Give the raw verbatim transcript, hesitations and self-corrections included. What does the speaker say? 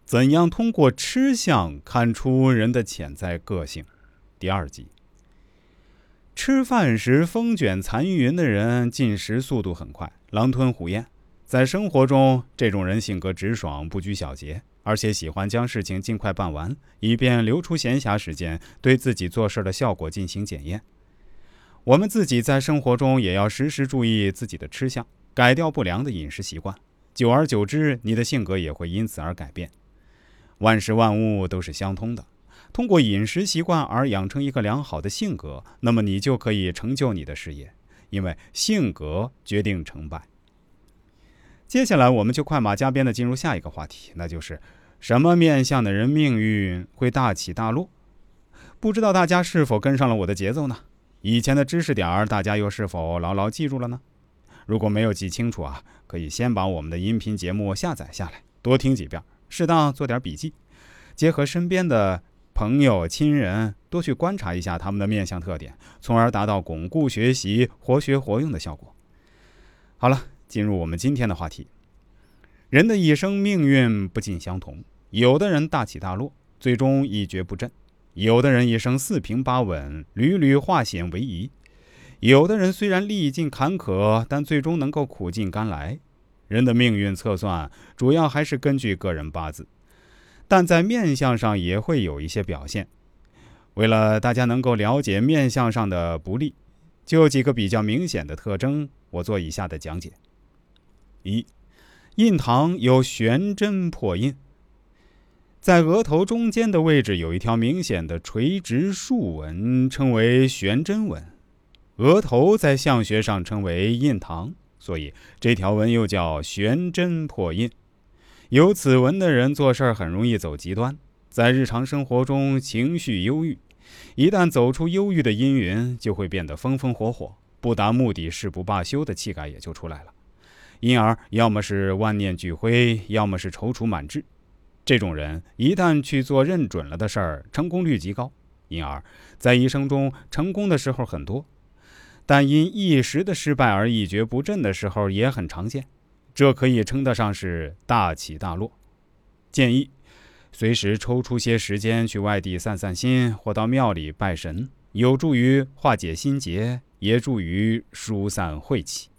怎样通过吃相看出人的潜在个性？第二集。吃饭时风卷残云的人进食速度很快，狼吞虎咽。在生活中，这种人性格直爽，不拘小节，而且喜欢将事情尽快办完，以便留出闲暇时间对自己做事的效果进行检验。我们自己在生活中也要时时注意自己的吃相，改掉不良的饮食习惯，久而久之，你的性格也会因此而改变。万事万物都是相通的，通过饮食习惯而养成一个良好的性格，那么你就可以成就你的事业，因为性格决定成败。接下来我们就快马加鞭地进入下一个话题，那就是什么面相的人命运会大起大落？不知道大家是否跟上了我的节奏呢？以前的知识点大家又是否牢牢记住了呢？如果没有记清楚啊，可以先把我们的音频节目下载下来，多听几遍，适当做点笔记，结合身边的朋友亲人多去观察一下他们的面相特点，从而达到巩固学习、活学活用的效果。好了，进入我们今天的话题。人的一生命运不尽相同，有的人大起大落，最终一蹶不振；有的人一生四平八稳，屡屡化险为夷；有的人虽然历尽坎坷，但最终能够苦尽甘来。人的命运测算主要还是根据个人八字，但在面相上也会有一些表现。为了大家能够了解面相上的不利，就有几个比较明显的特征，我做以下的讲解。一、印堂有悬针破印，在额头中间的位置有一条明显的垂直竖纹，称为悬针纹。额头在相学上称为印堂，所以这条纹又叫悬针破印。有此纹的人做事很容易走极端，在日常生活中情绪忧郁，一旦走出忧郁的阴云，就会变得风风火火，不达目的誓不罢休的气概也就出来了。因而要么是万念俱灰，要么是踌躇满志。这种人一旦去做认准了的事儿，成功率极高，因而在一生中成功的时候很多，但因一时的失败而一蹶不振的时候也很常见，这可以称得上是大起大落。建议随时抽出些时间去外地散散心，或到庙里拜神，有助于化解心结，也助于疏散晦气。